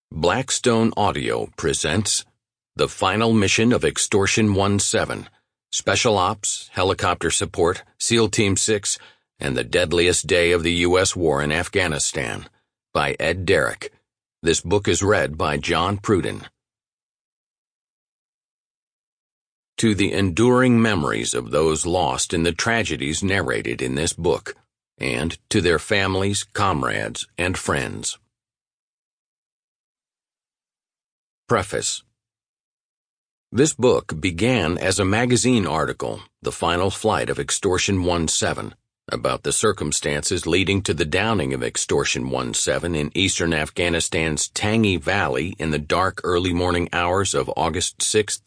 Blackstone Audio presents The Final Mission of Extortion 17, Special Ops, Helicopter Support, SEAL Team 6, and the Deadliest Day of the U.S. War in Afghanistan, by Ed Derrick. This book is read by John Pruden. To the enduring memories of those lost in the tragedies narrated in this book, and to their families, comrades, and friends. Preface. This book began as a magazine article, The Final Flight of Extortion 17, about the circumstances leading to the downing of Extortion 17 in eastern Afghanistan's Tangi Valley in the dark early morning hours of August 6,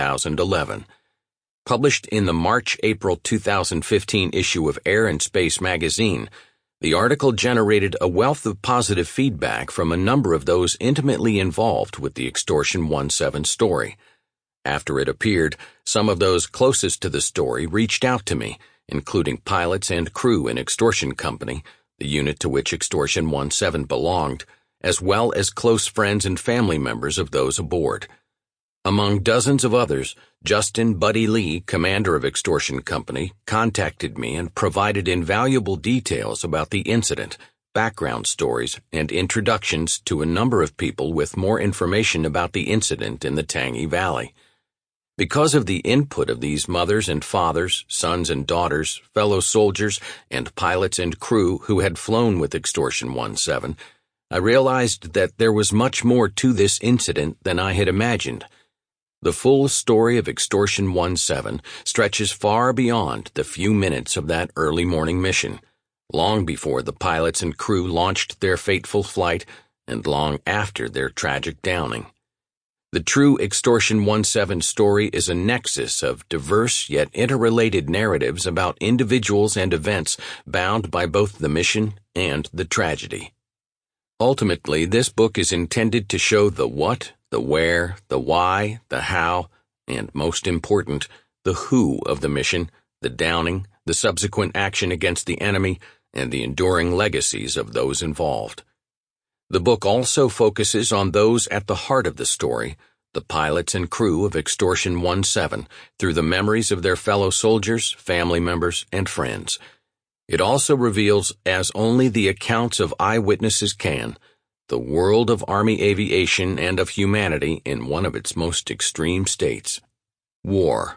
2011. Published in the March-April 2015 issue of Air and Space magazine, the article generated a wealth of positive feedback from a number of those intimately involved with the Extortion 17 story. After it appeared, some of those closest to the story reached out to me, including pilots and crew in Extortion Company, the unit to which Extortion 17 belonged, as well as close friends and family members of those aboard. Among dozens of others, Justin Buddy Lee, commander of Extortion Company, contacted me and provided invaluable details about the incident, background stories, and introductions to a number of people with more information about the incident in the Tangi Valley. Because of the input of these mothers and fathers, sons and daughters, fellow soldiers, and pilots and crew who had flown with Extortion 17, I realized that there was much more to this incident than I had imagined. The full story of Extortion 17 stretches far beyond the few minutes of that early morning mission, long before the pilots and crew launched their fateful flight, and long after their tragic downing. The true Extortion 17 story is a nexus of diverse yet interrelated narratives about individuals and events bound by both the mission and the tragedy. Ultimately, this book is intended to show the what, the where, the why, the how, and most important, the who of the mission, the downing, the subsequent action against the enemy, and the enduring legacies of those involved. The book also focuses on those at the heart of the story, the pilots and crew of Extortion 17, through the memories of their fellow soldiers, family members, and friends. It also reveals, as only the accounts of eyewitnesses can, the world of Army aviation and of humanity in one of its most extreme states: war.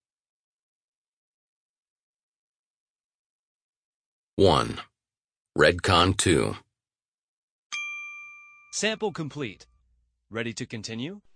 1. Redcon 2. Sample complete. Ready to continue?